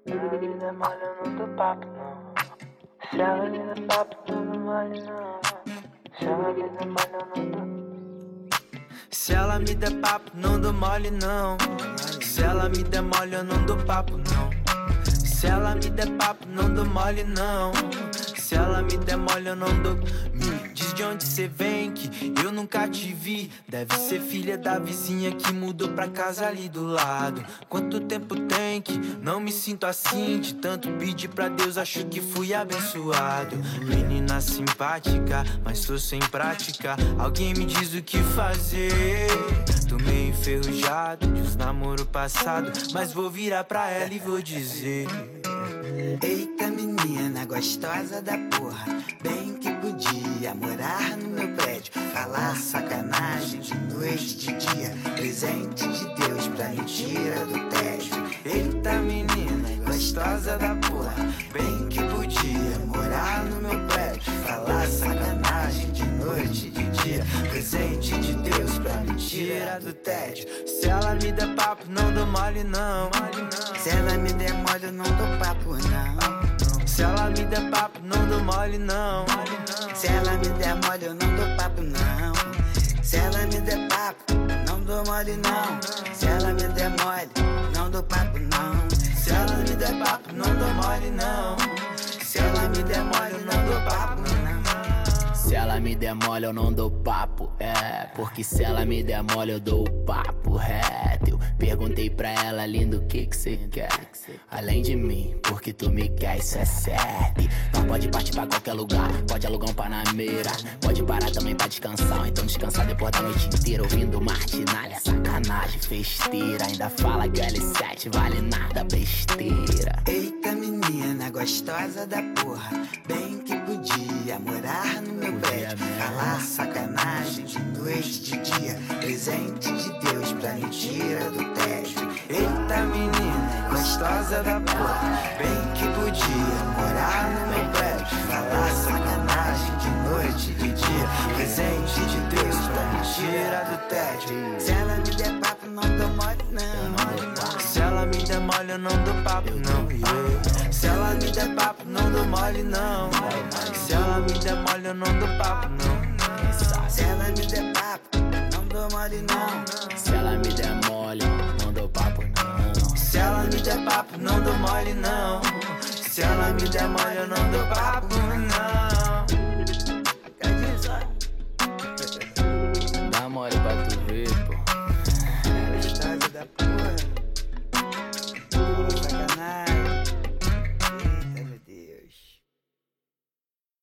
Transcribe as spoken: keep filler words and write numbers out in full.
ela me der mole, eu não dou papo, não. Se ela me der papo, eu não mole, não. Se ela me der mole, eu não dou. Se ela me der papo, não dou mole, não. Se ela me der mole, eu não dou papo, não. Se ela me der papo, não dou mole, não. Se ela me der mole, eu não dou. Me diz de onde cê vem, que eu nunca te vi. Deve ser filha da vizinha que mudou pra casa ali do lado. Quanto tempo tem que não me sinto assim? De tanto pedir pra Deus, acho que fui abençoado. Menina simpática, mas tô sem prática. Alguém me diz o que fazer. Tô meio enferrujado de uns namoro passado, mas vou virar pra ela e vou dizer: eita menina gostosa da porra, bem que podia morar no meu prédio. Falar sacanagem de noite, de dia, presente de Deus pra me tirar do tédio. Eita menina gostosa da porra, bem que podia morar no meu prédio. Falar sacanagem de noite, de dia, presente de Deus pra me tirar do tédio. Se ela me der papo, não dou mole, não. Se ela me der mole, eu não dou papo, não. Se ela me der papo, não dou mole, não. Se ela me der mole, eu não dou papo, não. Se ela me der papo, não dou mole, não. Se ela me der mole, não dou papo, não. Se ela me der papo, não dou mole, não. Se ela me der mole, eu não dou papo, não. Se ela me der mole, eu não dou papo, é. Porque se ela me der mole, eu dou o papo reto. Eu perguntei pra ela, lindo, o que que cê quer? Além de mim, porque tu me quer, isso é certo. Não pode partir pra qualquer lugar, pode alugar um panameira. Pode parar também pra descansar, ou então descansar depois da noite inteira ouvindo martinalha, sacanagem, festeira. Ainda fala que o L sete vale nada, besteira. Eita menina gostosa da porra, bem que podia morar no meu prédio. Falar sacanagem de noite, de dia, presente de Deus pra me tirar do tédio. Eita menina gostosa da porra, bem que podia morar no meu prédio. Falar sacanagem de noite, de dia, presente de Deus pra me tirar do tédio. Se ela me der papo, não dou mole, não. Se ela me der mole, eu não dou papo, não, yeah. Se ela me der papo, não dou mole, não. Se ela me der mole, eu não dou papo, não. Se ela me der papo, não dou mole, não. Se ela me der mole, não dou papo, não. Se ela me der papo, não dou mole, não. Se ela me der mole, eu não dou papo, não.